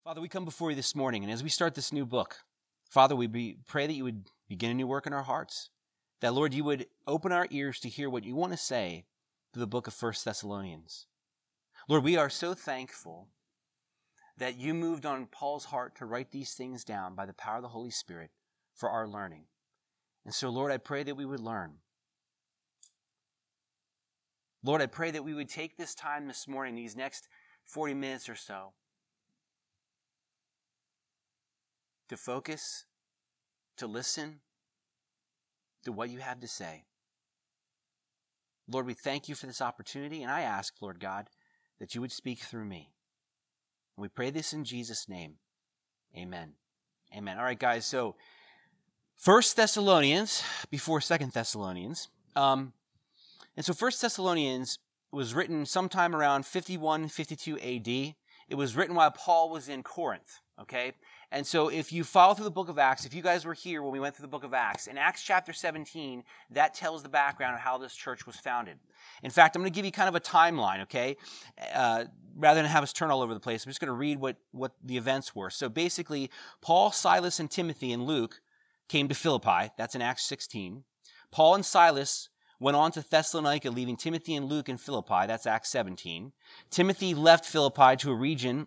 Father, we come before you this morning, and as we start this new book, Father, pray that you would begin a new work in our hearts. That, Lord, you would open our ears to hear what you want to say through the book of 1 Thessalonians. Lord, we are so thankful that you moved on Paul's heart to write these things down by the power of the Holy Spirit for our learning. And so, Lord, I pray that we would learn. Lord, I pray that we would take this time this morning, these next 40 minutes or so, to focus, to listen to what you have to say. Lord, we thank you for this opportunity, and I ask, Lord God, that you would speak through me. And we pray this in Jesus' name. Amen. Amen. All right, guys, so 1 Thessalonians before 2 Thessalonians. And so 1 Thessalonians was written sometime around 51, 52 AD. It was written while Paul was in Corinth, okay? And so if you follow through the book of Acts, if you guys were here when we went through the book of Acts, in Acts chapter 17, that tells the background of how this church was founded. In fact, I'm going to give you kind of a timeline, okay? Rather than have us turn all over the place, I'm just going to read what the events were. So basically, Paul, Silas, and Timothy and Luke came to Philippi. That's in Acts 16. Paul and Silas went on to Thessalonica, leaving Timothy and Luke in Philippi. That's Acts 17. Timothy left Philippi to a region,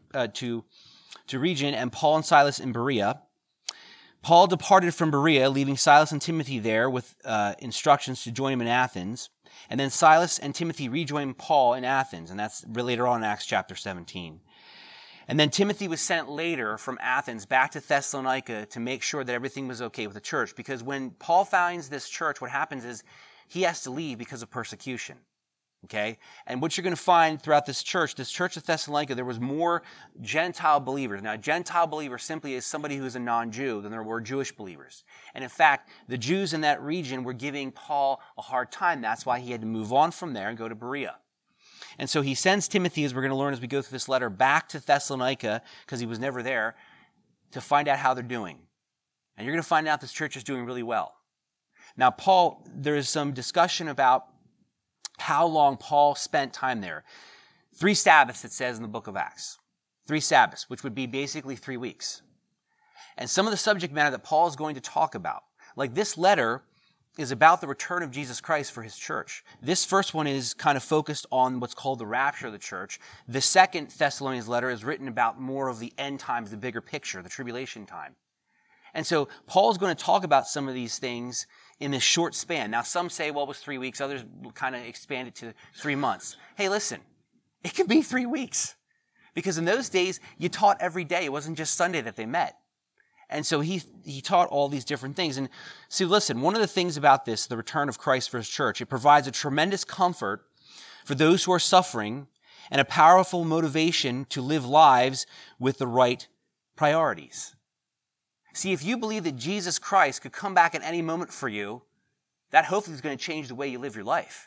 and Paul and Silas in Berea. Paul departed from Berea, leaving Silas and Timothy there with instructions to join him in Athens. And then Silas and Timothy rejoined Paul in Athens, and that's later on in Acts chapter 17. And then Timothy was sent later from Athens back to Thessalonica to make sure that everything was okay with the church. Because when Paul founds this church, what happens is he has to leave because of persecution. Okay? And what you're going to find throughout this church of Thessalonica, there was more Gentile believers. Now, a Gentile believer simply is somebody who is a non-Jew than there were Jewish believers. And in fact, the Jews in that region were giving Paul a hard time. That's why he had to move on from there and go to Berea. And so he sends Timothy, as we're going to learn as we go through this letter, back to Thessalonica, because he was never there, to find out how they're doing. And you're going to find out this church is doing really well. Now, Paul, there is some discussion about how long Paul spent time there. 3 Sabbaths, it says in the book of Acts. 3 Sabbaths, which would be basically 3 weeks. And some of the subject matter that Paul is going to talk about, like this letter is about the return of Jesus Christ for his church. This first one is kind of focused on what's called the rapture of the church. The second Thessalonians letter is written about more of the end times, the bigger picture, the tribulation time. And so Paul's going to talk about some of these things in this short span. Now, some say, well, it was 3 weeks. Others kind of expand it to 3 months. Hey, listen, it could be 3 weeks. Because in those days, you taught every day. It wasn't just Sunday that they met. And so he taught all these different things. And see, listen, one of the things about this, the return of Christ for his church, it provides a tremendous comfort for those who are suffering and a powerful motivation to live lives with the right priorities. See, if you believe that Jesus Christ could come back at any moment for you, that hopefully is going to change the way you live your life.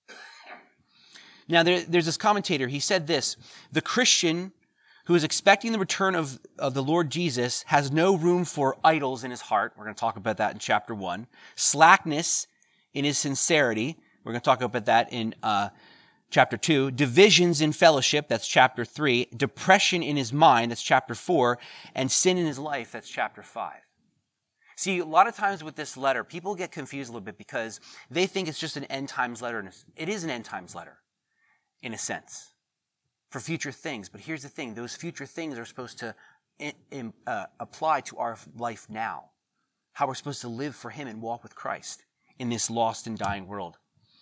Now, there's this commentator, he said this: the Christian who is expecting the return of the Lord Jesus has no room for idols in his heart. We're going to talk about that in chapter 1. Slackness in his sincerity. We're going to talk about that in chapter 2. Divisions in fellowship, that's chapter 3. Depression in his mind, that's chapter 4. And sin in his life, that's chapter 5. See, a lot of times with this letter, people get confused a little bit because they think it's just an end times letter. It is an end times letter, in a sense, for future things. But here's the thing, those future things are supposed to apply to our life now. How we're supposed to live for him and walk with Christ in this lost and dying world.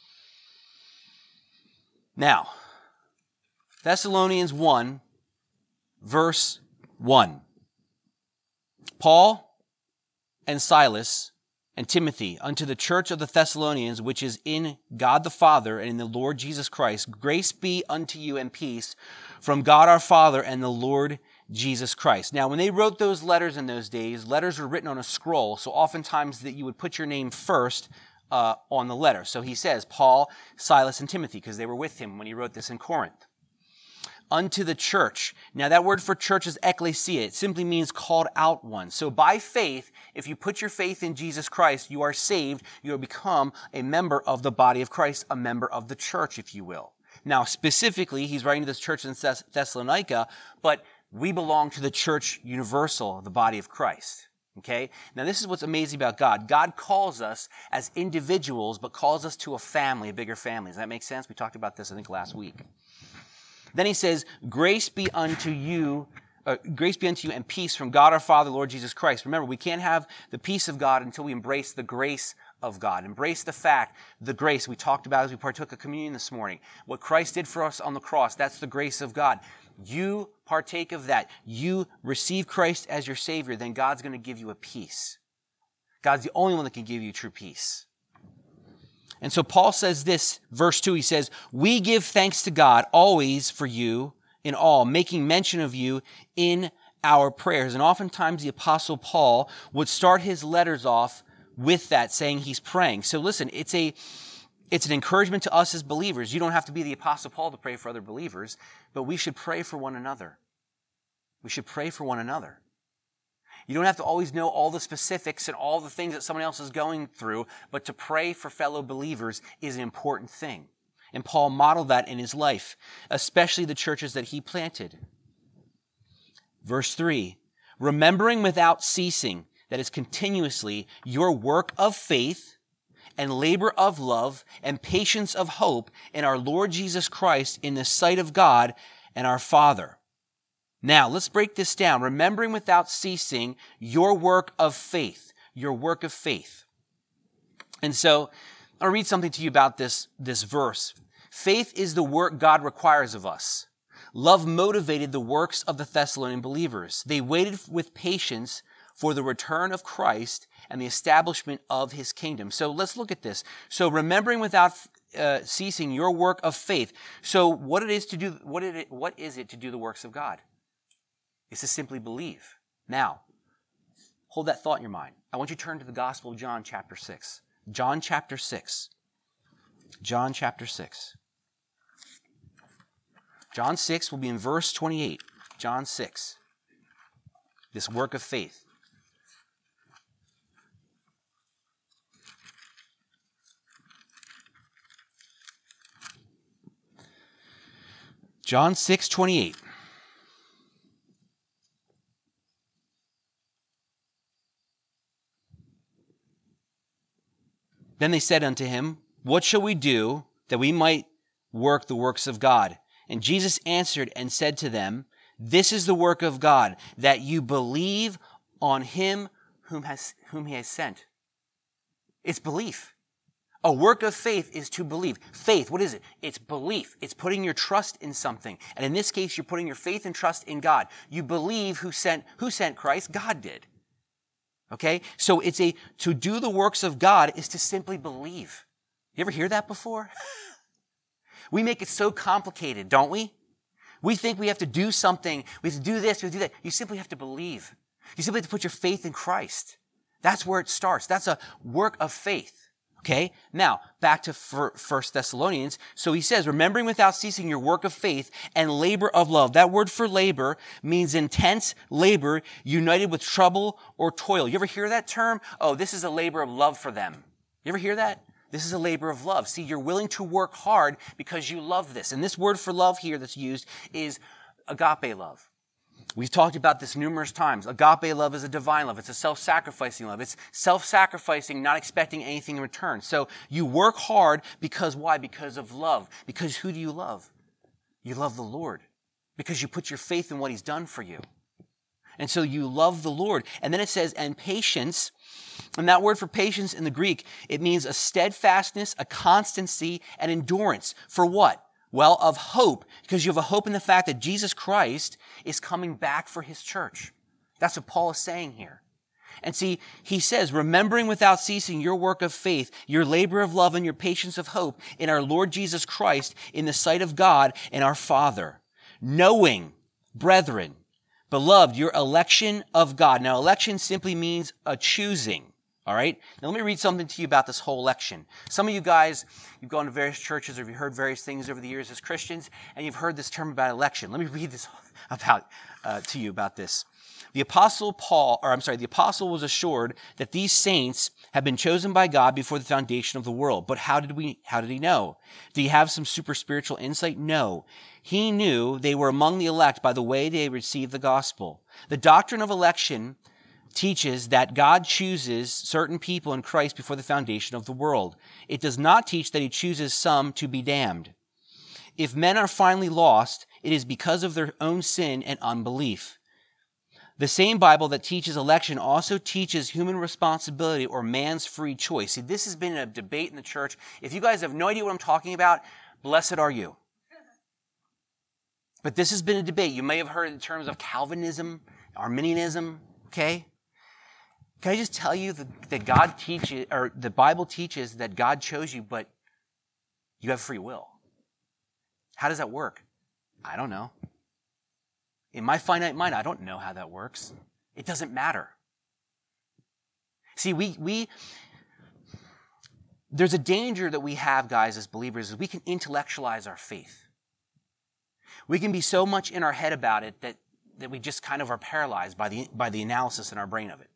Now, Thessalonians 1, verse 1. Paul and Silas and Timothy, unto the church of the Thessalonians, which is in God the Father and in the Lord Jesus Christ, grace be unto you and peace from God our Father and the Lord Jesus Christ. Now, when they wrote those letters in those days, letters were written on a scroll, so oftentimes that you would put your name first on the letter. So he says, Paul, Silas, and Timothy, because they were with him when he wrote this in Corinth. Unto the church. Now that word for church is ekklesia. It simply means called out one. So by faith, if you put your faith in Jesus Christ, you are saved. You have become a member of the body of Christ, a member of the church, if you will. Now specifically, he's writing to this church in Thessalonica, but we belong to the church universal, the body of Christ. Okay? Now this is what's amazing about God. God calls us as individuals, but calls us to a family, a bigger family. Does that make sense? We talked about this, I think, last week. Then he says, grace be unto you and peace from God our Father, Lord Jesus Christ. Remember, we can't have the peace of God until we embrace the grace of God. Embrace the fact, the grace we talked about as we partook of communion this morning. What Christ did for us on the cross, that's the grace of God. You partake of that. You receive Christ as your Savior, then God's going to give you a peace. God's the only one that can give you true peace. And so Paul says this, verse 2, he says, we give thanks to God always for you in all, making mention of you in our prayers. And oftentimes the Apostle Paul would start his letters off with that, saying he's praying. So listen, it's an encouragement to us as believers. You don't have to be the Apostle Paul to pray for other believers, but we should pray for one another. We should pray for one another. You don't have to always know all the specifics and all the things that someone else is going through, but to pray for fellow believers is an important thing. And Paul modeled that in his life, especially the churches that he planted. Verse 3, remembering without ceasing, that is continuously, your work of faith and labor of love and patience of hope in our Lord Jesus Christ in the sight of God and our Father. Now, let's break this down. Remembering without ceasing your work of faith. Your work of faith. And so, I'll read something to you about this verse. Faith is the work God requires of us. Love motivated the works of the Thessalonian believers. They waited with patience for the return of Christ and the establishment of his kingdom. So let's look at this. So remembering without ceasing your work of faith. So what is it to do the works of God? It's to simply believe. Now, hold that thought in your mind. I want you to turn to the Gospel of John chapter 6. John chapter 6. John chapter 6. John 6 will be in verse 28. John 6. This work of faith. John 6:28. Then they said unto him, what shall we do that we might work the works of God? And Jesus answered and said to them, this is the work of God, that you believe on him whom he has sent. It's belief. A work of faith is to believe. Faith, what is it? It's belief. It's putting your trust in something. And in this case, you're putting your faith and trust in God. You believe who sent Christ? God did. Okay? So to do the works of God is to simply believe. You ever hear that before? We make it so complicated, don't we? We think we have to do something. We have to do this, we have to do that. You simply have to believe. You simply have to put your faith in Christ. That's where it starts. That's a work of faith. Okay? Now, back to 1 Thessalonians. So he says, remembering without ceasing your work of faith and labor of love. That word for labor means intense labor united with trouble or toil. You ever hear that term? Oh, this is a labor of love for them. You ever hear that? This is a labor of love. See, you're willing to work hard because you love this. And this word for love here that's used is agape love. We've talked about this numerous times. Agape love is a divine love. It's a self-sacrificing love. It's self-sacrificing, not expecting anything in return. So you work hard because why? Because of love. Because who do you love? You love the Lord. Because you put your faith in what he's done for you. And so you love the Lord. And then it says, and patience. And that word for patience in the Greek, it means a steadfastness, a constancy, and endurance. For what? Well, of hope, because you have a hope in the fact that Jesus Christ is coming back for his church. That's what Paul is saying here. And see, he says, remembering without ceasing your work of faith, your labor of love, and your patience of hope in our Lord Jesus Christ in the sight of God and our Father. Knowing, brethren, beloved, your election of God. Now, election simply means a choosing. All right? Now let me read something to you about this whole election. Some of you guys, you've gone to various churches or you've heard various things over the years as Christians, and you've heard this term about election. Let me read this to you about this. The apostle was assured that these saints have been chosen by God before the foundation of the world. But how did he know? Did he have some super spiritual insight? No. He knew they were among the elect by the way they received the gospel. The doctrine of election teaches that God chooses certain people in Christ before the foundation of the world. It does not teach that he chooses some to be damned. If men are finally lost, it is because of their own sin and unbelief. The same Bible that teaches election also teaches human responsibility or man's free choice. See, this has been a debate in the church. If you guys have no idea what I'm talking about, blessed are you. But this has been a debate. You may have heard in terms of Calvinism, Arminianism, okay? Can I just tell you that God teaches, or the Bible teaches that God chose you, but you have free will. How does that work? I don't know. In my finite mind, I don't know how that works. It doesn't matter. See, there's a danger that we have, guys, as believers, is we can intellectualize our faith. We can be so much in our head about it that we just kind of are paralyzed by the analysis in our brain of it.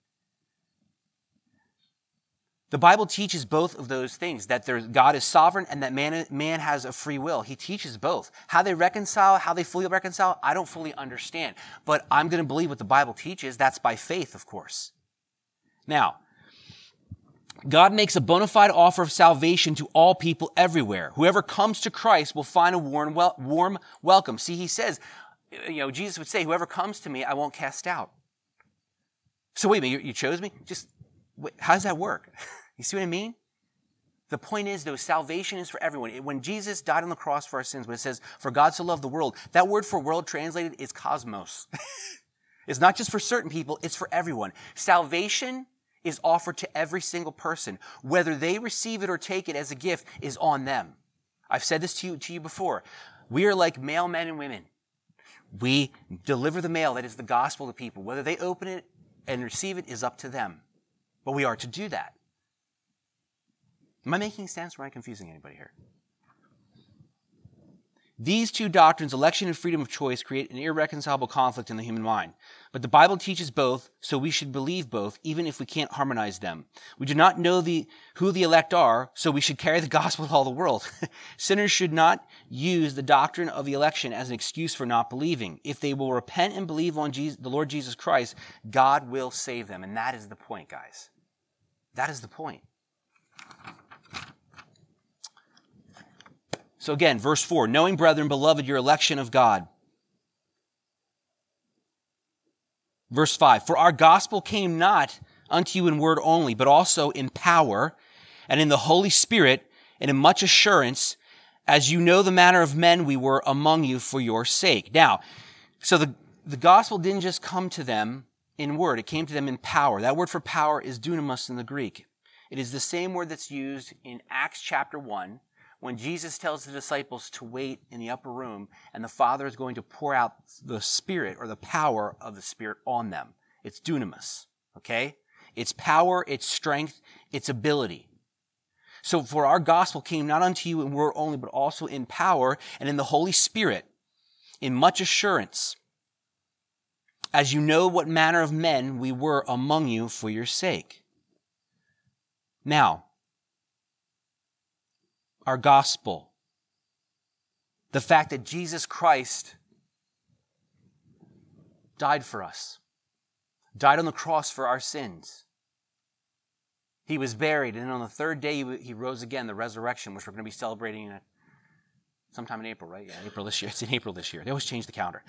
The Bible teaches both of those things, that God is sovereign and that man has a free will. He teaches both. How they reconcile, how they fully reconcile, I don't fully understand. But I'm going to believe what the Bible teaches. That's by faith, of course. Now, God makes a bona fide offer of salvation to all people everywhere. Whoever comes to Christ will find a warm welcome. See, he says, Jesus would say, whoever comes to me, I won't cast out. So wait a minute, you chose me? How does that work? You see what I mean? The point is, though, salvation is for everyone. When Jesus died on the cross for our sins, when it says, for God so loved the world, that word for world translated is cosmos. It's not just for certain people, it's for everyone. Salvation is offered to every single person. Whether they receive it or take it as a gift is on them. I've said this to you before. We are like mailmen and women. We deliver the mail, that is the gospel to people. Whether they open it and receive it is up to them. But we are to do that. Am I making sense or am I confusing anybody here? These two doctrines, election and freedom of choice, create an irreconcilable conflict in the human mind. But the Bible teaches both, so we should believe both, even if we can't harmonize them. We do not know who the elect are, so we should carry the gospel to all the world. Sinners should not use the doctrine of the election as an excuse for not believing. If they will repent and believe on the Lord Jesus Christ, God will save them. And that is the point, guys. That is the point. So again, verse 4, knowing, brethren, beloved, your election of God. Verse 5, for our gospel came not unto you in word only, but also in power and in the Holy Spirit and in much assurance, as you know the manner of men we were among you for your sake. Now, so the gospel didn't just come to them in word, it came to them in power. That word for power is dunamis in the Greek. It is the same word that's used in Acts chapter 1, when Jesus tells the disciples to wait in the upper room and the Father is going to pour out the Spirit or the power of the Spirit on them. It's dunamis, okay? It's power, it's strength, it's ability. So for our gospel came not unto you in word only, but also in power and in the Holy Spirit, in much assurance, as you know what manner of men we were among you for your sake. Now, our gospel, the fact that Jesus Christ died for us, died on the cross for our sins. He was buried, and on the third day he rose again, the resurrection, which we're going to be celebrating sometime in April, right? Yeah, April this year. It's in April this year. They always change the calendar.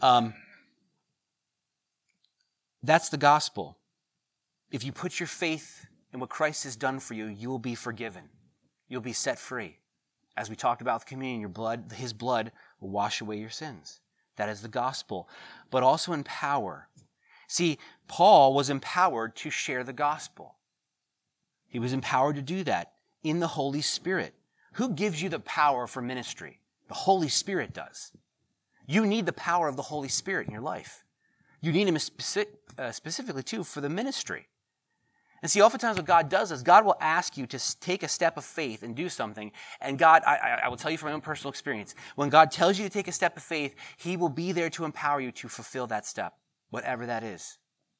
That's the gospel. If you put your faith in what Christ has done for you, you will be forgiven. You'll be set free. As we talked about with communion, his blood will wash away your sins. That is the gospel. But also in power. See, Paul was empowered to share the gospel. He was empowered to do that in the Holy Spirit. Who gives you the power for ministry? The Holy Spirit does. You need the power of the Holy Spirit in your life. You need him specifically, too, for the ministry. And see, oftentimes what God does is God will ask you to take a step of faith and do something. And God, I will tell you from my own personal experience, when God tells you to take a step of faith, he will be there to empower you to fulfill that step, whatever that is.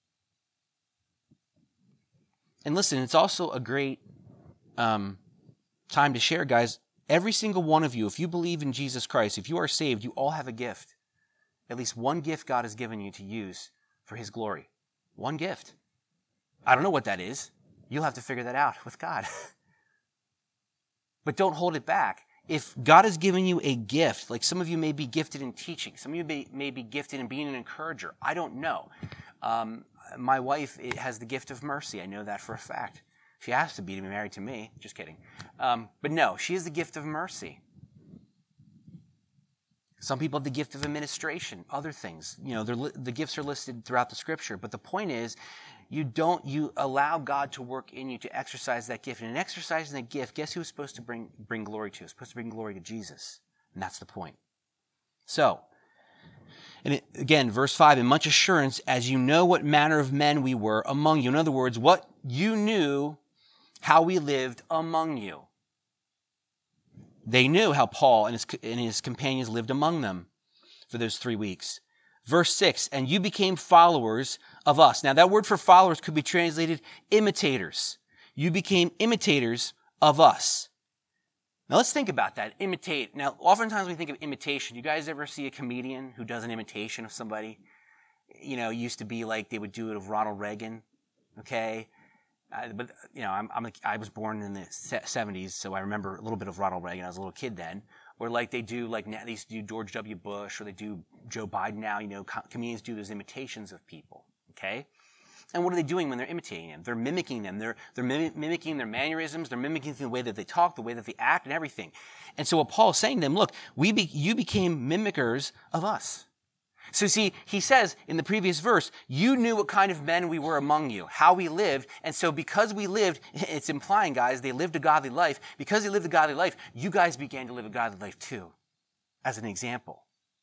And listen, it's also a great time to share, guys. Every single one of you, if you believe in Jesus Christ, if you are saved, you all have a gift. At least one gift God has given you to use for his glory. One gift. I don't know what that is. You'll have to figure that out with God. But don't hold it back. If God has given you a gift, like some of you may be gifted in teaching, some of you may be gifted in being an encourager. I don't know. My wife has the gift of mercy. I know that for a fact. She has to be married to me. Just kidding. But no, she has the gift of mercy. Some people have the gift of administration, other things. You know, the gifts are listed throughout the scripture. But the point is, you allow God to work in you to exercise that gift. And in exercising that gift, guess who it's supposed to bring glory to? It's supposed to bring glory to Jesus. And that's the point. So, again, verse 5, in much assurance, as you know what manner of men we were among you. In other words, what you knew, how we lived among you. They knew how Paul and his companions lived among them for those 3 weeks. Verse 6, and you became followers of us. Now, that word for followers could be translated imitators. You became imitators of us. Now, let's think about that. Imitate. Now, oftentimes we think of imitation. You guys ever see a comedian who does an imitation of somebody? You know, it used to be like they would do it of Ronald Reagan, okay? But, you know, I was born in the 70s, so I remember a little bit of Ronald Reagan. I was a little kid then. Or like they do, like now they used to do George W. Bush, or they do Joe Biden now. You know, comedians do those imitations of people, okay? And what are they doing when they're imitating them? They're mimicking them. They're mimicking their mannerisms. They're mimicking the way that they talk, the way that they act, and everything. And so what Paul is saying to them, look, you became mimickers of us. So see, he says in the previous verse, you knew what kind of men we were among you, how we lived. And so because we lived, it's implying, guys, they lived a godly life. Because they lived a godly life, you guys began to live a godly life too, as an example.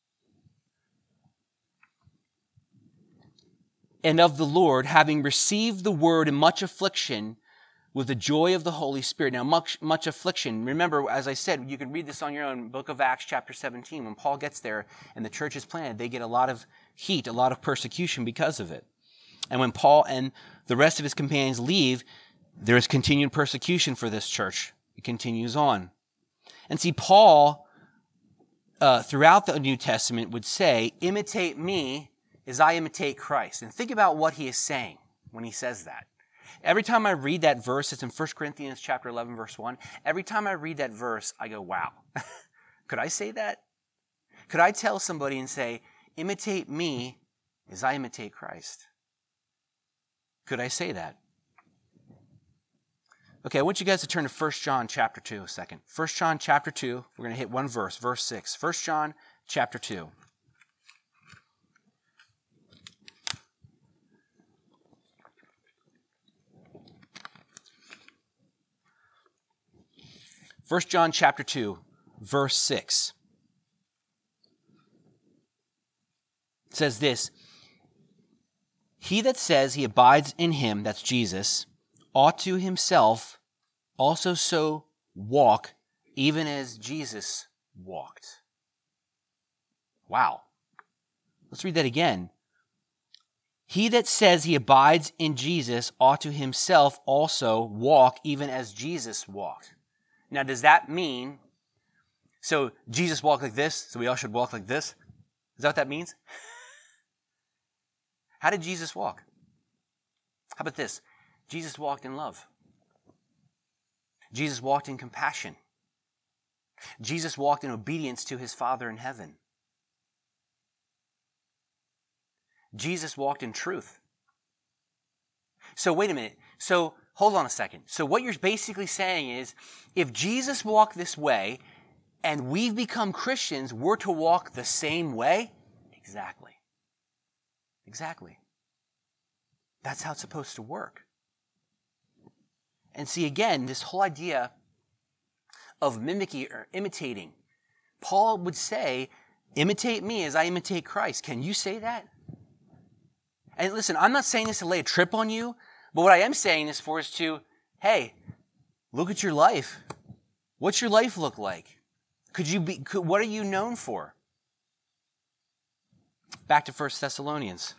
And of the Lord, having received the word in much affliction, with the joy of the Holy Spirit. Now, much affliction. Remember, as I said, you can read this on your own, Book of Acts, chapter 17. When Paul gets there and the church is planted, they get a lot of heat, a lot of persecution because of it. And when Paul and the rest of his companions leave, there is continued persecution for this church. It continues on. And see, Paul, throughout the New Testament, would say, imitate me as I imitate Christ. And think about what he is saying when he says that. Every time I read that verse, it's in 1 Corinthians chapter 11, verse 1. Every time I read that verse, I go, wow, could I say that? Could I tell somebody and say, imitate me as I imitate Christ? Could I say that? Okay, I want you guys to turn to 1 John chapter 2 a second. 1 John chapter 2, we're going to hit one verse, verse 6. 1 John chapter 2. 1 John chapter 2, verse 6. It says this, he that says he abides in him, that's Jesus, ought to himself also so walk, even as Jesus walked. Wow. Let's read that again. He that says he abides in Jesus ought to himself also walk, even as Jesus walked. Now, does that mean, so Jesus walked like this, so we all should walk like this? Is that what that means? How did Jesus walk? How about this? Jesus walked in love. Jesus walked in compassion. Jesus walked in obedience to his Father in heaven. Jesus walked in truth. So wait a minute. So hold on a second. So what you're basically saying is, if Jesus walked this way and we've become Christians, we're to walk the same way? Exactly. Exactly. That's how it's supposed to work. And see, again, this whole idea of mimicking or imitating. Paul would say, imitate me as I imitate Christ. Can you say that? And listen, I'm not saying this to lay a trip on you, But what I am saying this for is to, hey, look at your life. What's your life look like? What are you known for? Back to 1 Thessalonians.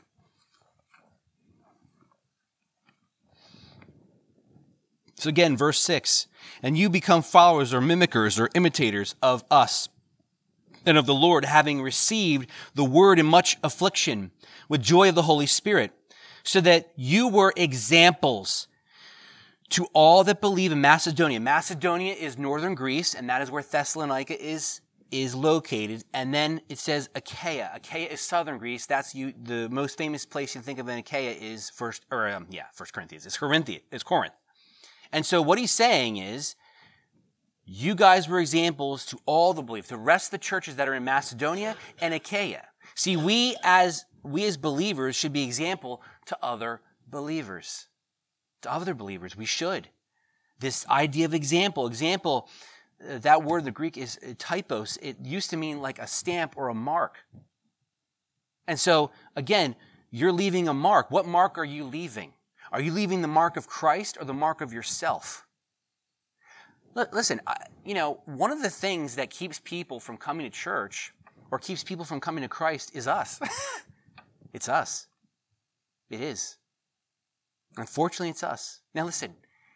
So again, verse 6, and you become followers or mimickers or imitators of us and of the Lord, having received the word in much affliction with joy of the Holy Spirit, so that you were examples to all that believe in Macedonia. Macedonia is northern Greece, and that is where Thessalonica is located. And then it says Achaia. Achaia is southern Greece. That's the most famous place you think of in Achaia is First Corinthians. It's Corinth. And so what he's saying is, you guys were examples to all the believers, the rest of the churches that are in Macedonia and Achaia. See, we as believers should be example to other believers. To other believers, we should. This idea of example, that word, the Greek is typos. It used to mean like a stamp or a mark. And so, again, you're leaving a mark. What mark are you leaving? Are you leaving the mark of Christ or the mark of yourself? Listen, one of the things that keeps people from coming to church or keeps people from coming to Christ is us. It's us. It is. Unfortunately, it's us. Now listen,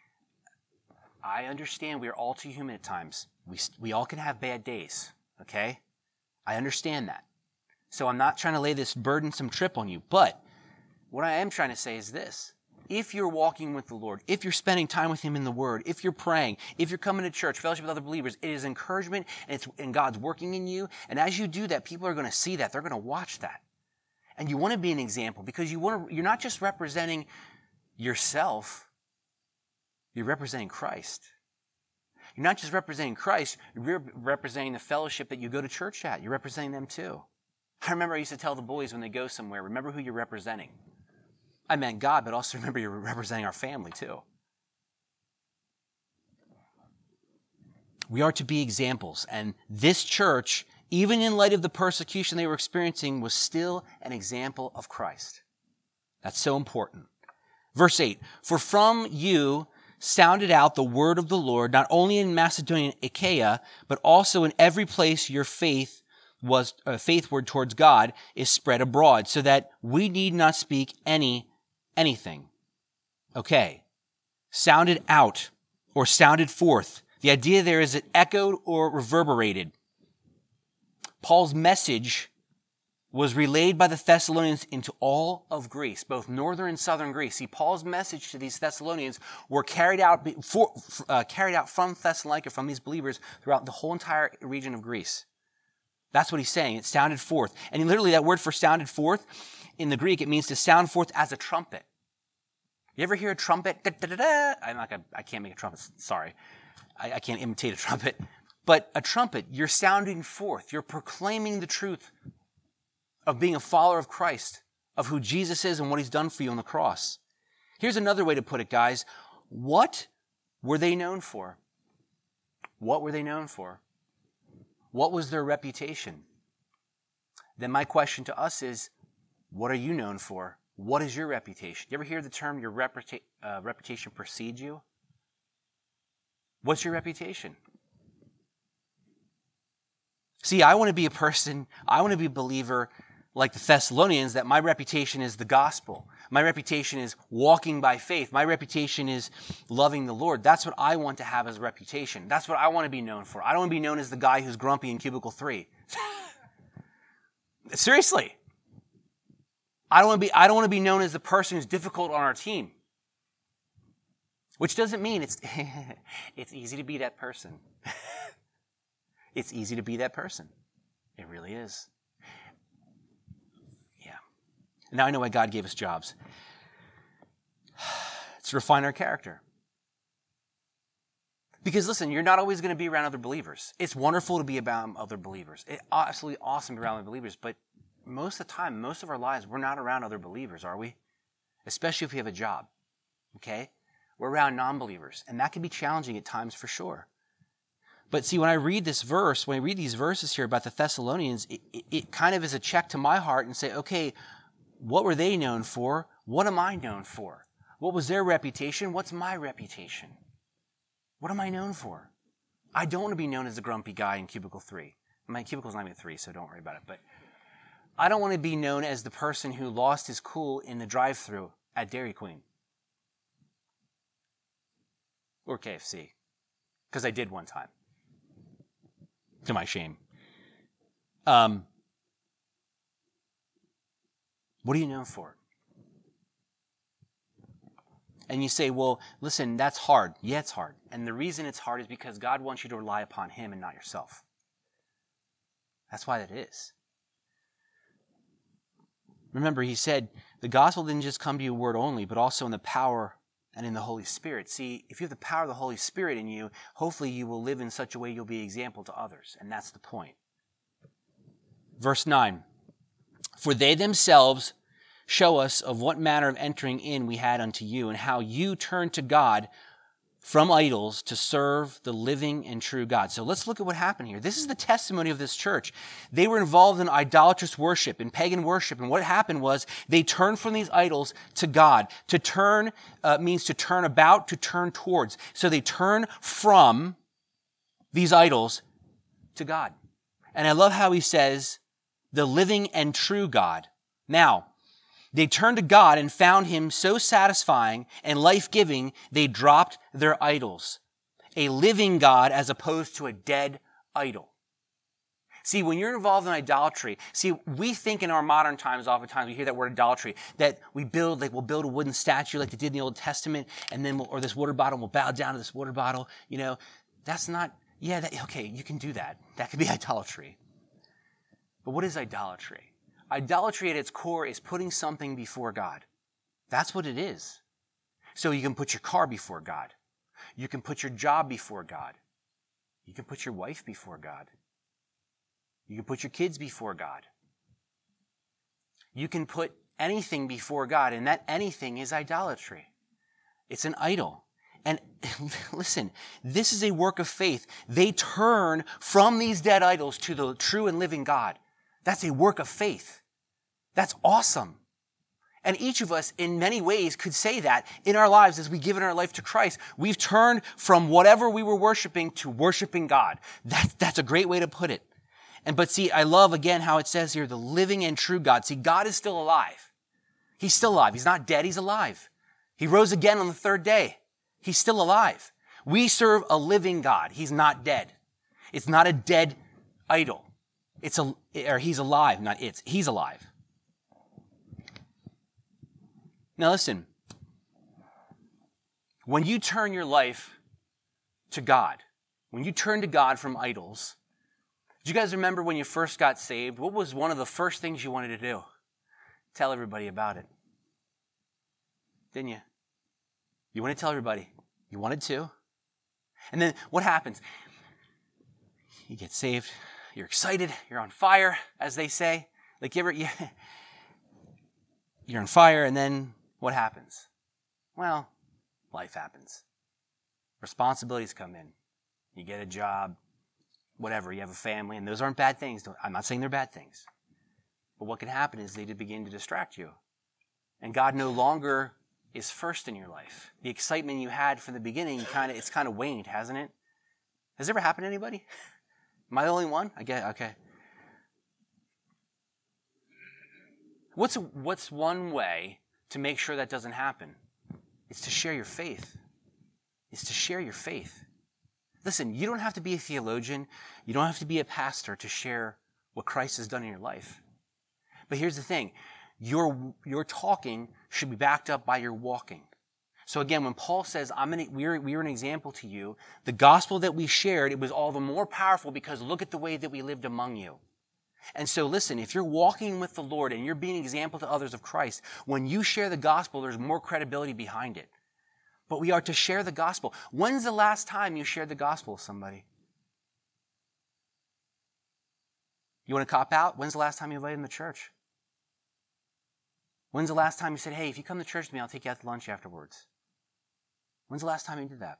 I understand we are all too human at times. We all can have bad days, okay? I understand that. So I'm not trying to lay this burdensome trip on you, but what I am trying to say is this. If you're walking with the Lord, if you're spending time with Him in the Word, if you're praying, if you're coming to church, fellowship with other believers, it is encouragement and God's working in you. And as you do that, people are going to see that. They're going to watch that. And you want to be an example because you're not just representing yourself, you're representing Christ. You're not just representing Christ, you're representing the fellowship that you go to church at. You're representing them too. I remember I used to tell the boys when they go somewhere, remember who you're representing. I meant God, but also remember you're representing our family too. We are to be examples. And this church, even in light of the persecution they were experiencing, was still an example of Christ. That's so important. Verse 8, for from you sounded out the word of the Lord, not only in Macedonia and Achaia, but also in every place your faith word towards God is spread abroad, so that we need not speak anything. Okay. Sounded out or sounded forth. The idea there is it echoed or reverberated. Paul's message was relayed by the Thessalonians into all of Greece, both northern and southern Greece. See, Paul's message to these Thessalonians were carried out from Thessalonica, from these believers, throughout the whole entire region of Greece. That's what he's saying. It sounded forth. And literally that word for sounded forth, in the Greek, it means to sound forth as a trumpet. You ever hear a trumpet? I can't make a trumpet. Sorry. I can't imitate a trumpet. But a trumpet, you're sounding forth. You're proclaiming the truth of being a follower of Christ, of who Jesus is and what He's done for you on the cross. Here's another way to put it, guys. What were they known for? What were they known for? What was their reputation? Then my question to us is, what are you known for? What is your reputation? You ever hear the term, your reputation precedes you? What's your reputation? See, I want to be a believer like the Thessalonians, that my reputation is the gospel. My reputation is walking by faith. My reputation is loving the Lord. That's what I want to have as a reputation. That's what I want to be known for. I don't want to be known as the guy who's grumpy in cubicle 3. Seriously. I don't want to be known as the person who's difficult on our team. Which doesn't mean it's easy to be that person. It's easy to be that person. It really is. Yeah. Now I know why God gave us jobs. It's to refine our character. Because listen, you're not always going to be around other believers. It's wonderful to be around other believers. It's absolutely awesome to be around other believers, but most of the time, most of our lives, we're not around other believers, are we? Especially if we have a job, okay? We're around non-believers, and that can be challenging at times for sure. But see, when I read these verses here about the Thessalonians, it kind of is a check to my heart and say, okay, what were they known for? What am I known for? What was their reputation? What's my reputation? What am I known for? I don't want to be known as the grumpy guy in cubicle 3. My cubicle's not even 3, so don't worry about it. But I don't want to be known as the person who lost his cool in the drive-thru at Dairy Queen. Or KFC. Because I did one time. To my shame. What are you known for? And you say, well, listen, that's hard. Yeah, it's hard. And the reason it's hard is because God wants you to rely upon Him and not yourself. That's why that is. Remember, He said, the gospel didn't just come to you word only, but also in the power and in the Holy Spirit. See, if you have the power of the Holy Spirit in you, hopefully you will live in such a way you'll be an example to others. And that's the point. Verse 9. For they themselves show us of what manner of entering in we had unto you, and how you turned to God from idols to serve the living and true God. So let's look at what happened here. This is the testimony of this church. They were involved in idolatrous worship, in pagan worship, and what happened was they turned from these idols to God. To turn means to turn about, to turn towards. So they turn from these idols to God. And I love how he says, the living and true God. Now, they turned to God and found Him so satisfying and life-giving, they dropped their idols. A living God as opposed to a dead idol. See, when you're involved in idolatry, we think in our modern times, oftentimes we hear that word idolatry, that we'll build a wooden statue like they did in the Old Testament, and then or this water bottle, we'll bow down to this water bottle. You know, that's not, okay, you can do that. That could be idolatry. But what is idolatry? Idolatry at its core is putting something before God. That's what it is. So you can put your car before God. You can put your job before God. You can put your wife before God. You can put your kids before God. You can put anything before God, and that anything is idolatry. It's an idol. And listen, this is a work of faith. They turn from these dead idols to the true and living God. That's a work of faith. That's awesome. And each of us, in many ways, could say that in our lives as we give our life to Christ. We've turned from whatever we were worshiping to worshiping God. That's a great way to put it. But see, I love, again, how it says here, the living and true God. See, God is still alive. He's still alive. He's not dead. He's alive. He rose again on the third day. He's still alive. We serve a living God. He's not dead. It's not a dead idol. He's alive, not it's. He's alive. Now listen, when you turn your life to God, when you turn to God from idols, do you guys remember when you first got saved? What was one of the first things you wanted to do? Tell everybody about it. Didn't you? You want to tell everybody. You wanted to. And then what happens? You get saved. You're excited. You're on fire, as they say. Like you're on fire, and then what happens? Well, life happens. Responsibilities come in. You get a job, whatever. You have a family, and those aren't bad things. I'm not saying they're bad things. But what can happen is they begin to distract you. And God no longer is first in your life. The excitement you had from the beginning, it's kind of waned, hasn't it? Has it ever happened to anybody? Am I the only one? I get okay. What's one way to make sure that doesn't happen? It's to share your faith. It's to share your faith. Listen, you don't have to be a theologian. You don't have to be a pastor to share what Christ has done in your life. But here's the thing. Your talking should be backed up by your walking. So again, when Paul says, we're an example to you, the gospel that we shared, it was all the more powerful because look at the way that we lived among you. And so listen, if you're walking with the Lord and you're being an example to others of Christ, when you share the gospel, there's more credibility behind it. But we are to share the gospel. When's the last time you shared the gospel with somebody? You want to cop out? When's the last time you invited them to church? When's the last time you said, hey, if you come to church with me, I'll take you out to lunch afterwards? When's the last time you did that?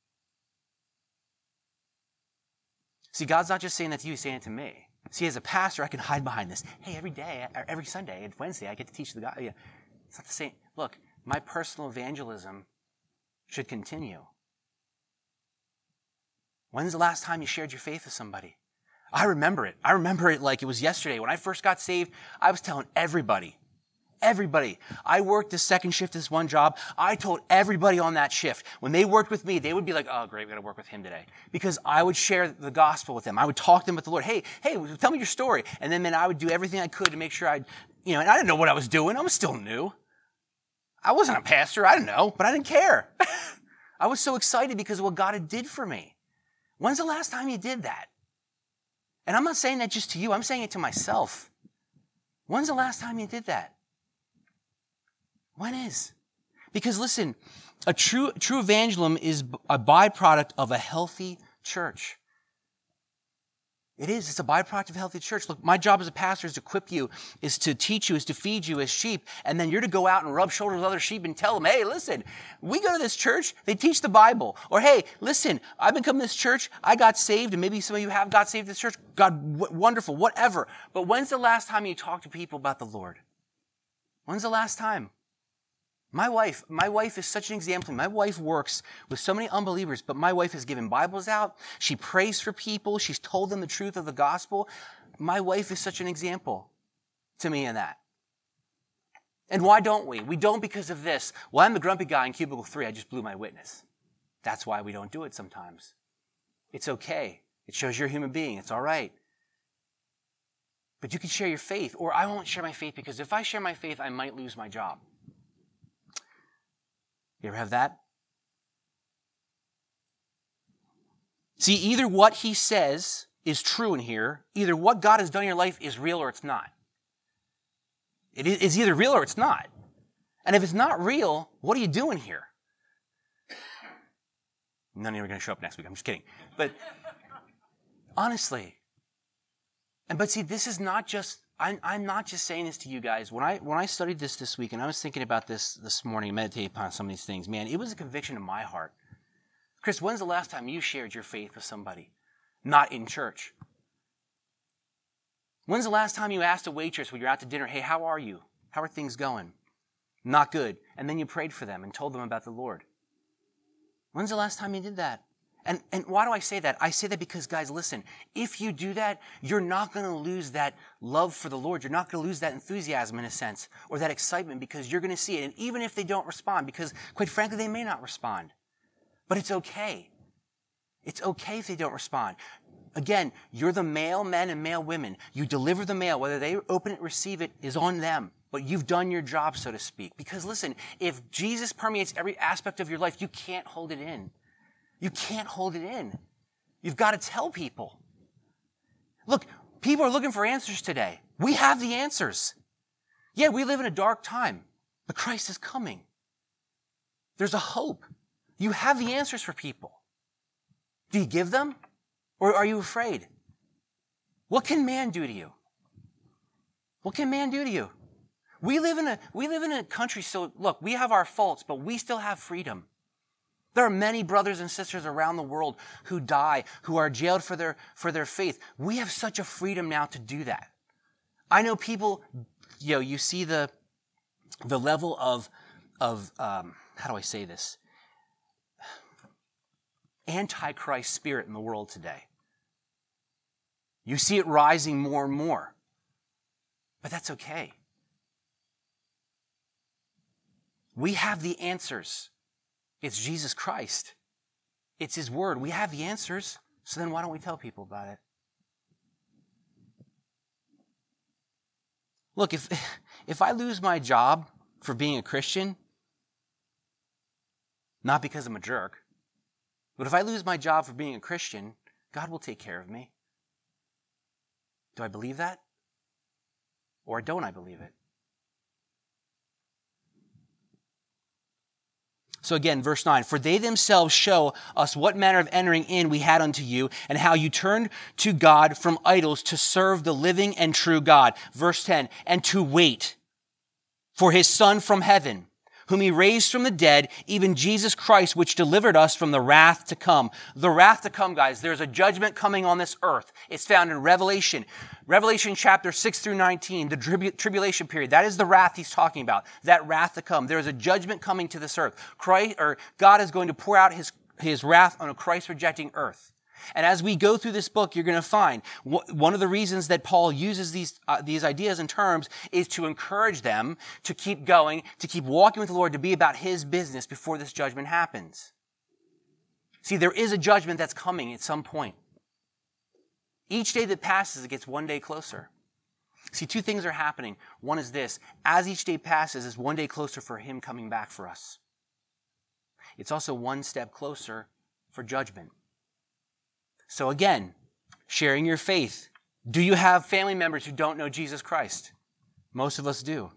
See, God's not just saying that to you, He's saying it to me. See, as a pastor, I can hide behind this. Hey, every day, every Sunday and Wednesday, I get to teach the God. It's not the same. Look, my personal evangelism should continue. When's the last time you shared your faith with somebody? I remember it. I remember it like it was yesterday. When I first got saved, I was telling everybody. I worked the second shift at this one job. I told everybody on that shift. When they worked with me, they would be like, oh, great, we got to work with him today. Because I would share the gospel with them. I would talk to them with the Lord. Hey, tell me your story. And then I would do everything I could to make sure and I didn't know what I was doing. I was still new. I wasn't a pastor. I didn't know, but I didn't care. I was so excited because of what God did for me. When's the last time you did that? And I'm not saying that just to you. I'm saying it to myself. When's the last time you did that? When is? Because listen, a true evangelism is a byproduct of a healthy church. It is. It's a byproduct of a healthy church. Look, my job as a pastor is to equip you, is to teach you, is to feed you as sheep. And then you're to go out and rub shoulders with other sheep and tell them, hey, listen, we go to this church, they teach the Bible. Or, hey, listen, I've been coming to this church, I got saved, and maybe some of you have got saved at this church. God, wonderful, whatever. But when's the last time you talked to people about the Lord? When's the last time? My wife is such an example. My wife works with so many unbelievers, but my wife has given Bibles out. She prays for people. She's told them the truth of the gospel. My wife is such an example to me in that. And why don't we? We don't because of this. Well, I'm the grumpy guy in cubicle 3. I just blew my witness. That's why we don't do it sometimes. It's okay. It shows you're a human being. It's all right. But you can share your faith, or I won't share my faith because if I share my faith, I might lose my job. You ever have that? See, either what he says is true in here, either what God has done in your life is real or it's not. It's either real or it's not. And if it's not real, what are you doing here? None of you are going to show up next week. I'm just kidding. But honestly, but see, this is not just, I'm not just saying this to you guys. When I studied this week, and I was thinking about this morning, meditating upon some of these things, man, it was a conviction in my heart. Chris, when's the last time you shared your faith with somebody? Not in church. When's the last time you asked a waitress when you're out to dinner, hey, how are you? How are things going? Not good. And then you prayed for them and told them about the Lord. When's the last time you did that? And why do I say that? I say that because, guys, listen, if you do that, you're not going to lose that love for the Lord. You're not going to lose that enthusiasm in a sense, or that excitement, because you're going to see it. And even if they don't respond, because quite frankly, they may not respond. But it's okay. It's okay if they don't respond. Again, you're the male men and male women. You deliver the mail. Whether they open it, receive it, is on them. But you've done your job, so to speak. Because listen, if Jesus permeates every aspect of your life, you can't hold it in. You can't hold it in. You've got to tell people. Look, people are looking for answers today. We have the answers. Yeah, we live in a dark time, but Christ is coming. There's a hope. You have the answers for people. Do you give them? Or are you afraid? What can man do to you? What can man do to you? We live in a country, so look, we have our faults, but we still have freedom. There are many brothers and sisters around the world who die, who are jailed for their faith. We have such a freedom now to do that. I know people, you see the level of how do I say this? Antichrist spirit in the world today. You see it rising more and more. But that's okay. We have the answers. It's Jesus Christ. It's His Word. We have the answers. So then why don't we tell people about it? Look, if I lose my job for being a Christian, not because I'm a jerk, but if I lose my job for being a Christian, God will take care of me. Do I believe that? Or don't I believe it? So again, verse 9, for they themselves show us what manner of entering in we had unto you, and how you turned to God from idols to serve the living and true God. Verse 10, and to wait for His Son from heaven, whom he raised from the dead, even Jesus Christ, which delivered us from the wrath to come. The wrath to come, guys. There's a judgment coming on this earth. It's found in Revelation. Revelation chapter 6 through 19, the tribulation period. That is the wrath he's talking about. That wrath to come. There is a judgment coming to this earth. God is going to pour out his wrath on a Christ-rejecting earth. And as we go through this book, you're going to find one of the reasons that Paul uses these ideas and terms is to encourage them to keep going, to keep walking with the Lord, to be about his business before this judgment happens. See, there is a judgment that's coming at some point. Each day that passes, it gets one day closer. See, two things are happening. One is this: as each day passes, is one day closer for him coming back for us. It's also one step closer for judgment. So again, sharing your faith. Do you have family members who don't know Jesus Christ? Most of us do.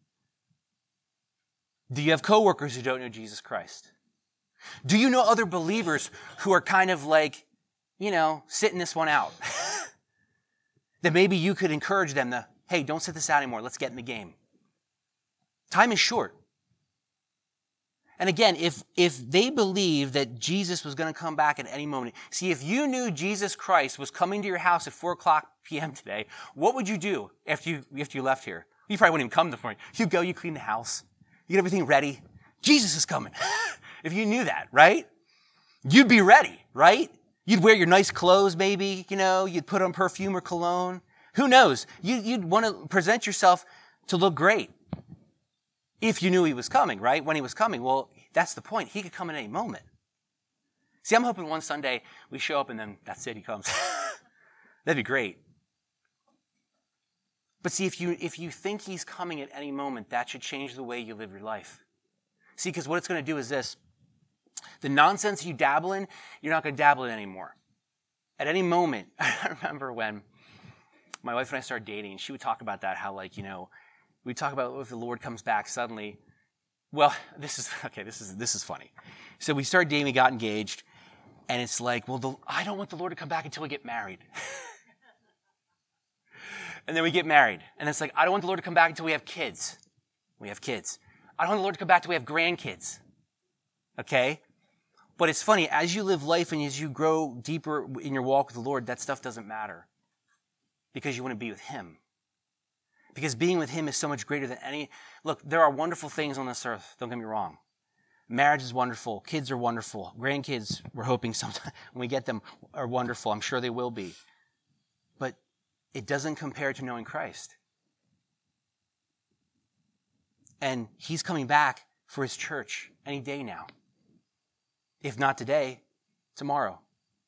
Do you have coworkers who don't know Jesus Christ? Do you know other believers who are kind of like, sitting this one out? That maybe you could encourage them to, hey, don't sit this out anymore. Let's get in the game. Time is short. And again, if they believe that Jesus was going to come back at any moment, see, if you knew Jesus Christ was coming to your house at 4:00 p.m. today, what would you do if you left here? You probably wouldn't even come this morning. You go, you clean the house, you get everything ready. Jesus is coming. If you knew that, right? You'd be ready, right? You'd wear your nice clothes, maybe, you'd put on perfume or cologne. Who knows? You'd want to present yourself to look great. If you knew he was coming, right? When he was coming. Well, that's the point. He could come at any moment. See, I'm hoping one Sunday we show up and then that's it, he comes. That'd be great. But see, if you think he's coming at any moment, that should change the way you live your life. See, because what it's going to do is this. The nonsense you dabble in, you're not going to dabble in anymore. At any moment, I remember when my wife and I started dating, and she would talk about that, how we'd talk about if the Lord comes back suddenly. Well, this is funny. So we started dating, we got engaged, and it's like, well, I don't want the Lord to come back until we get married. And then we get married, and it's like, I don't want the Lord to come back until we have kids. We have kids. I don't want the Lord to come back until we have grandkids. Okay? But it's funny, as you live life and as you grow deeper in your walk with the Lord, that stuff doesn't matter. Because you want to be with him. Because being with him is so much greater than any... Look, there are wonderful things on this earth, don't get me wrong. Marriage is wonderful. Kids are wonderful. Grandkids, we're hoping sometime when we get them, are wonderful. I'm sure they will be. But it doesn't compare to knowing Christ. And he's coming back for his church any day now. If not today, tomorrow.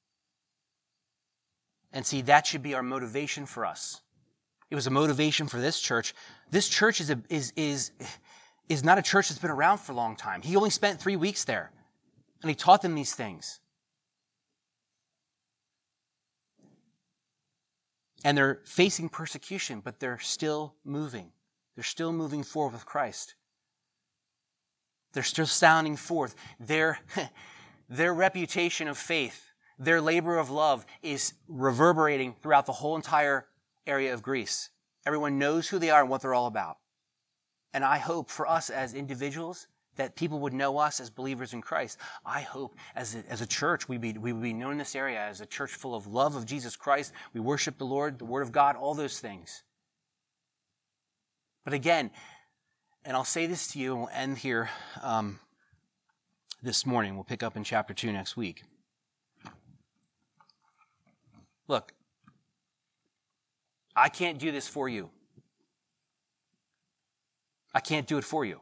And see, that should be our motivation for us. It was a motivation for this church. This church is not a church that's been around for a long time. He only spent 3 weeks there. And he taught them these things. And they're facing persecution, but they're still moving. They're still moving forward with Christ. They're still sounding forth. Their reputation of faith, their labor of love is reverberating throughout the whole entire area of Greece. Everyone knows who they are and what they're all about. And I hope for us as individuals that people would know us as believers in Christ. I hope as a church we would be known in this area as a church full of love of Jesus Christ. We worship the Lord, the Word of God, all those things. But again, and I'll say this to you, and we'll end here this morning. We'll pick up in chapter 2 next week. Look, I can't do this for you. I can't do it for you.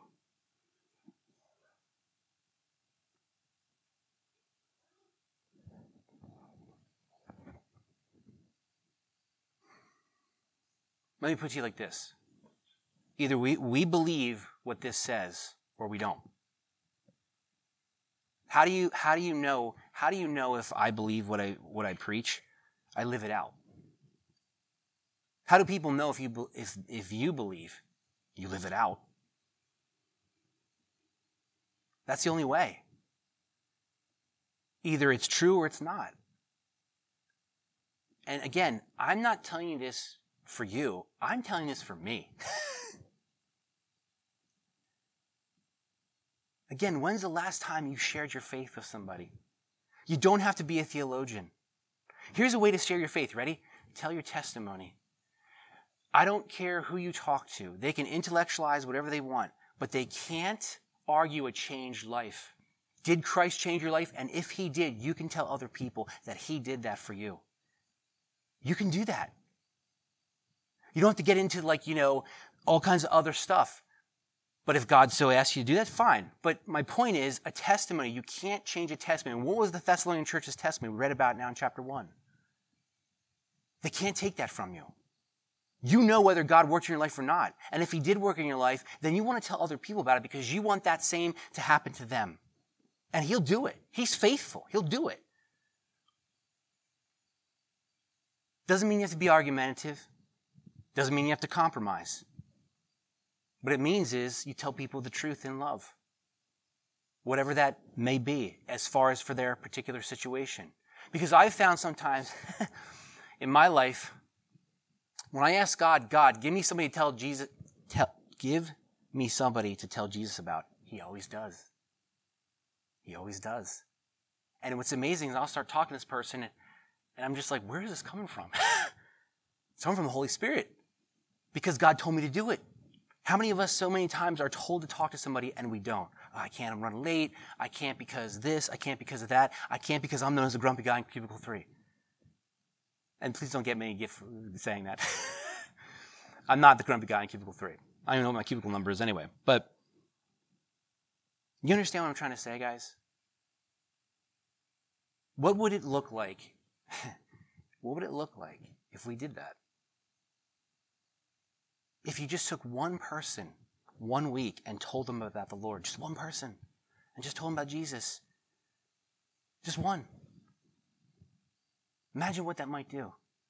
Let me put it to you like this. Either we believe what this says or we don't. How do you know if I believe what I preach? I live it out. How do people know if you believe? You live it out. That's the only way. Either it's true or it's not. And again, I'm not telling you this for you. I'm telling this for me. Again, when's the last time you shared your faith with somebody? You don't have to be a theologian. Here's a way to share your faith. Ready? Tell your testimony. I don't care who you talk to. They can intellectualize whatever they want, but they can't argue a changed life. Did Christ change your life? And if he did, you can tell other people that he did that for you. You can do that. You don't have to get into all kinds of other stuff. But if God so asks you to do that, fine. But my point is, a testimony, you can't change a testimony. And what was the Thessalonian church's testimony? We read about it now in chapter 1. They can't take that from you. You know whether God worked in your life or not. And if he did work in your life, then you want to tell other people about it because you want that same to happen to them. And he'll do it. He's faithful. He'll do it. Doesn't mean you have to be argumentative. Doesn't mean you have to compromise. What it means is you tell people the truth in love. Whatever that may be, as far as for their particular situation. Because I've found sometimes in my life, when I ask God, give me somebody to tell Jesus, give me somebody to tell Jesus about, he always does. He always does. And what's amazing is I'll start talking to this person and I'm just like, where is this coming from? It's coming from the Holy Spirit. Because God told me to do it. How many of us so many times are told to talk to somebody and we don't? Oh, I can't, I'm running late. I can't because this. I can't because of that. I can't because I'm known as a grumpy guy in cubicle 3. And please don't get me a gift for saying that. I'm not the grumpy guy in cubicle 3. I don't even know what my cubicle number is anyway. But you understand what I'm trying to say, guys? What would it look like? What would it look like if we did that? If you just took one person 1 week and told them about the Lord, just one person, and just told them about Jesus. Just one. Imagine what that might do.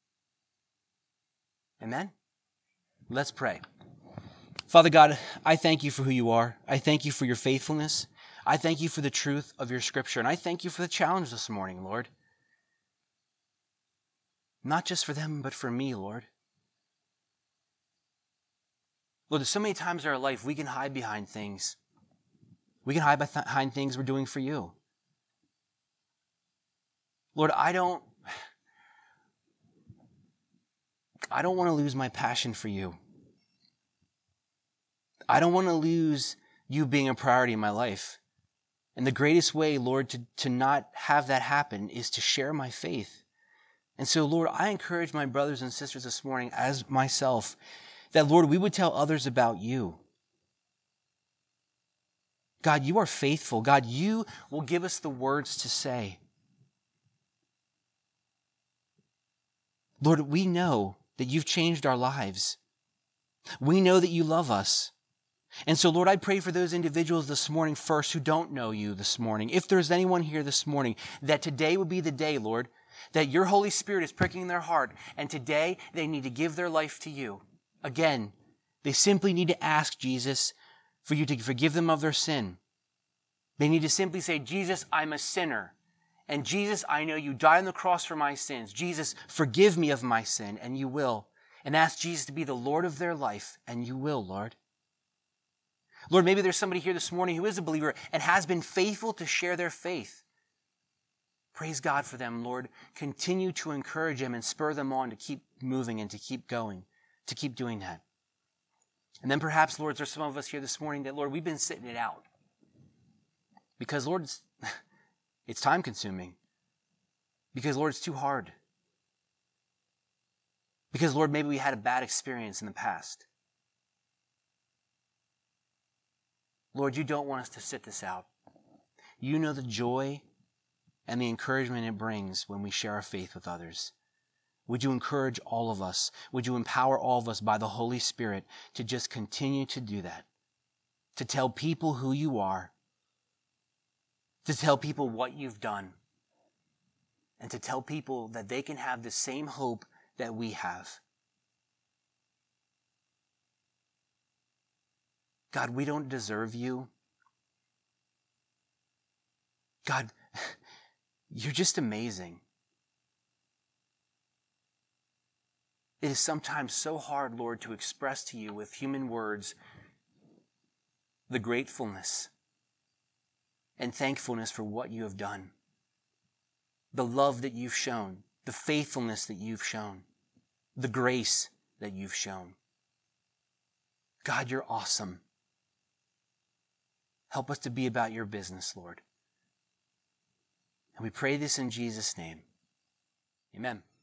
Amen? Let's pray. Father God, I thank you for who you are. I thank you for your faithfulness. I thank you for the truth of your scripture. And I thank you for the challenge this morning, Lord. Not just for them, but for me, Lord. Lord, there's so many times in our life we can hide behind things. We can hide behind things we're doing for you. Lord, I don't want to lose my passion for you. I don't want to lose you being a priority in my life. And the greatest way, Lord, to not have that happen is to share my faith. And so, Lord, I encourage my brothers and sisters this morning, as myself, that, Lord, we would tell others about you. God, you are faithful. God, you will give us the words to say. Lord, we know that you've changed our lives. We know that you love us. And so, Lord, I pray for those individuals this morning first who don't know you this morning. If there's anyone here this morning, that today would be the day, Lord, that your Holy Spirit is pricking their heart, and today they need to give their life to you. Again, they simply need to ask Jesus for you to forgive them of their sin. They need to simply say, Jesus, I'm a sinner. And Jesus, I know you died on the cross for my sins. Jesus, forgive me of my sin, and you will. And ask Jesus to be the Lord of their life, and you will, Lord. Lord, maybe there's somebody here this morning who is a believer and has been faithful to share their faith. Praise God for them, Lord. Continue to encourage them and spur them on to keep moving and to keep going, to keep doing that. And then perhaps, Lord, there's some of us here this morning that, Lord, we've been sitting it out. Because, Lord, it's time consuming. Because, Lord, it's too hard. Because, Lord, maybe we had a bad experience in the past. Lord, you don't want us to sit this out. You know the joy and the encouragement it brings when we share our faith with others. Would you encourage all of us? Would you empower all of us by the Holy Spirit to just continue to do that? To tell people who you are. To tell people what you've done. And to tell people that they can have the same hope that we have. God, we don't deserve you. God, you're just amazing. It is sometimes so hard, Lord, to express to you with human words the gratefulness and thankfulness for what you have done, the love that you've shown, the faithfulness that you've shown, the grace that you've shown. God, you're awesome. Help us to be about your business, Lord. And we pray this in Jesus' name. Amen.